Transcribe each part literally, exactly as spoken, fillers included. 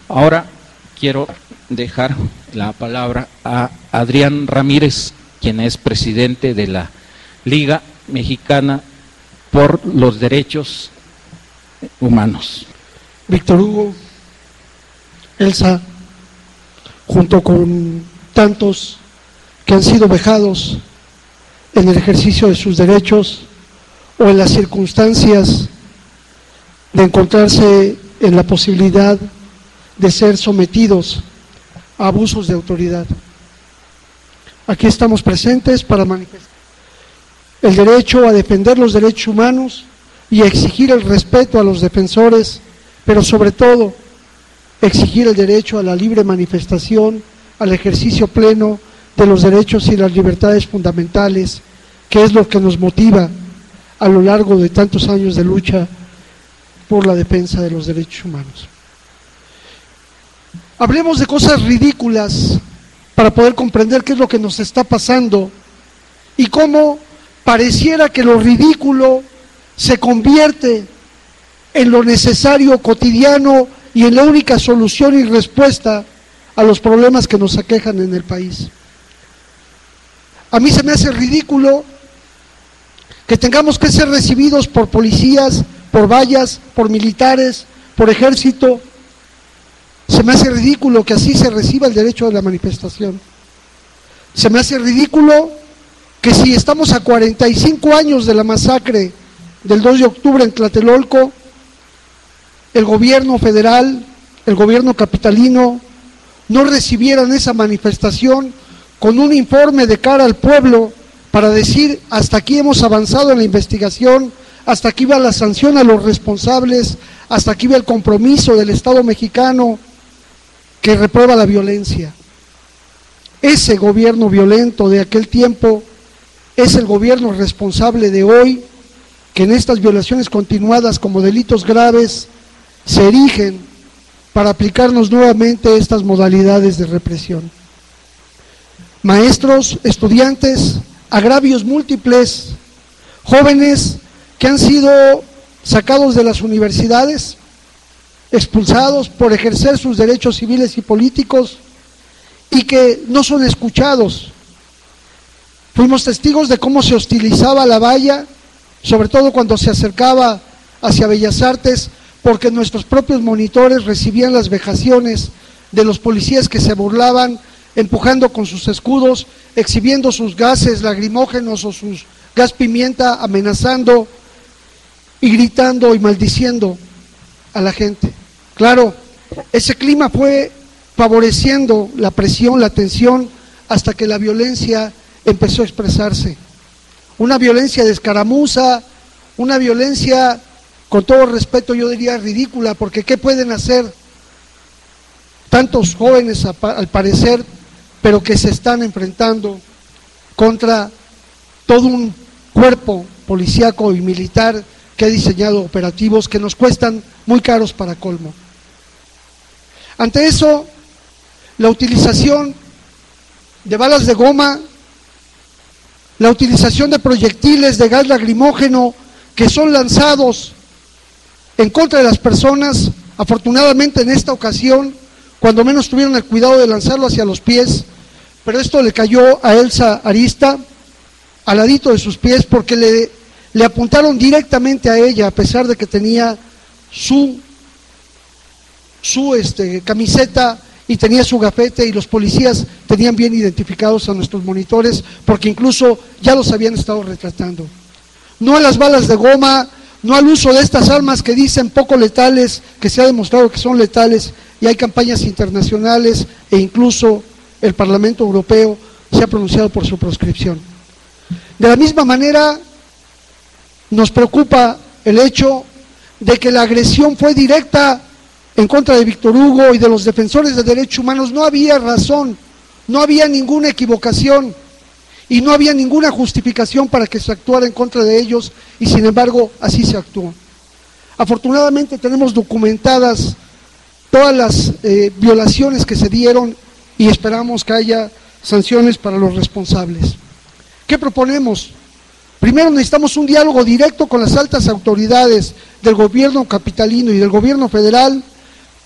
Ahora quiero dejar la palabra a Adrián Ramírez, quien es presidente de la Liga Mexicana por los Derechos Humanos. Víctor Hugo, Elsa, junto con tantos que han sido vejados en el ejercicio de sus derechos o en las circunstancias de encontrarse en la posibilidad de ser sometidos a abusos de autoridad. Aquí estamos presentes para manifestar el derecho a defender los derechos humanos y a exigir el respeto a los defensores, pero sobre todo exigir el derecho a la libre manifestación, al ejercicio pleno de los derechos y las libertades fundamentales, que es lo que nos motiva a lo largo de tantos años de lucha por la defensa de los derechos humanos. Hablemos de cosas ridículas para poder comprender qué es lo que nos está pasando y cómo pareciera que lo ridículo se convierte en lo necesario cotidiano y en la única solución y respuesta a los problemas que nos aquejan en el país. A mí se me hace ridículo que tengamos que ser recibidos por policías, por vallas, por militares, por ejército. Se me hace ridículo que así se reciba el derecho a la manifestación. Se me hace ridículo que si estamos a cuarenta y cinco años de la masacre del dos de octubre en Tlatelolco, el gobierno federal, el gobierno capitalino, no recibieran esa manifestación con un informe de cara al pueblo para decir: hasta aquí hemos avanzado en la investigación, hasta aquí va la sanción a los responsables, hasta aquí va el compromiso del Estado mexicano que reprueba la violencia. Ese gobierno violento de aquel tiempo es el gobierno responsable de hoy, que en estas violaciones continuadas como delitos graves se erigen para aplicarnos nuevamente estas modalidades de represión. Maestros, estudiantes, agravios múltiples, jóvenes que han sido sacados de las universidades, expulsados por ejercer sus derechos civiles y políticos y que no son escuchados. Fuimos testigos de cómo se hostilizaba la valla, sobre todo cuando se acercaba hacia Bellas Artes, porque nuestros propios monitores recibían las vejaciones de los policías que se burlaban, empujando con sus escudos, exhibiendo sus gases lacrimógenos o sus gas pimienta, amenazando y gritando y maldiciendo a la gente. Claro, ese clima fue favoreciendo la presión, la tensión, hasta que la violencia empezó a expresarse. Una violencia de escaramuza, una violencia, con todo respeto yo diría ridícula, porque ¿qué pueden hacer tantos jóvenes al parecer, pero que se están enfrentando contra todo un cuerpo policíaco y militar que ha diseñado operativos que nos cuestan muy caros para colmo? Ante eso, la utilización de balas de goma, la utilización de proyectiles de gas lacrimógeno que son lanzados en contra de las personas, afortunadamente en esta ocasión, cuando menos tuvieron el cuidado de lanzarlo hacia los pies, pero esto le cayó a Elsa Arista, al ladito de sus pies, porque le, le apuntaron directamente a ella, a pesar de que tenía su, su este, camiseta y tenía su gafete, y los policías tenían bien identificados a nuestros monitores, porque incluso ya los habían estado retratando. No a las balas de goma, no al uso de estas armas que dicen poco letales, que se ha demostrado que son letales, y hay campañas internacionales e incluso el Parlamento Europeo se ha pronunciado por su proscripción. De la misma manera, nos preocupa el hecho de que la agresión fue directa en contra de Víctor Hugo y de los defensores de derechos humanos. No había razón, no había ninguna equivocación y no había ninguna justificación para que se actuara en contra de ellos, y sin embargo así se actuó. Afortunadamente tenemos documentadas todas las eh, violaciones que se dieron y esperamos que haya sanciones para los responsables. ¿Qué proponemos? Primero, necesitamos un diálogo directo con las altas autoridades del gobierno capitalino y del gobierno federal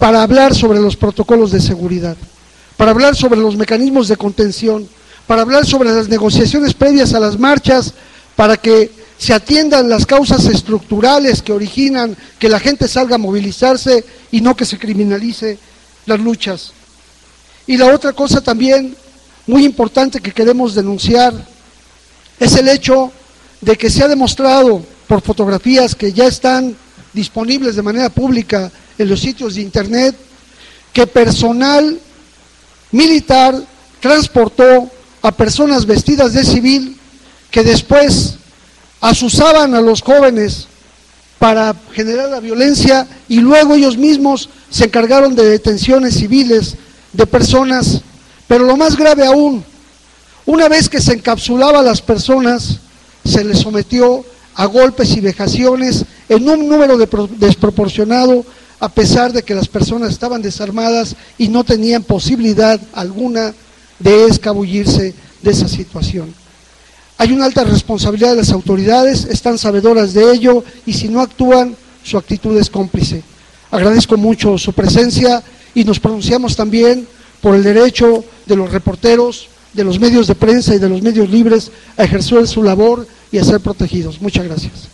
para hablar sobre los protocolos de seguridad, para hablar sobre los mecanismos de contención, para hablar sobre las negociaciones previas a las marchas, para que se atiendan las causas estructurales que originan que la gente salga a movilizarse y no que se criminalice las luchas. Y la otra cosa también muy importante que queremos denunciar es el hecho de que se ha demostrado por fotografías que ya están disponibles de manera pública en los sitios de internet, que personal militar transportó a personas vestidas de civil que después asusaban a los jóvenes para generar la violencia y luego ellos mismos se encargaron de detenciones civiles de personas, pero lo más grave aún, una vez que se encapsulaba a las personas, se les sometió a golpes y vejaciones en un número de desproporcionado, a pesar de que las personas estaban desarmadas y no tenían posibilidad alguna de escabullirse de esa situación. Hay una alta responsabilidad de las autoridades, están sabedoras de ello y si no actúan, su actitud es cómplice. Agradezco mucho su presencia y nos pronunciamos también por el derecho de los reporteros, de los medios de prensa y de los medios libres a ejercer su labor y a ser protegidos. Muchas gracias.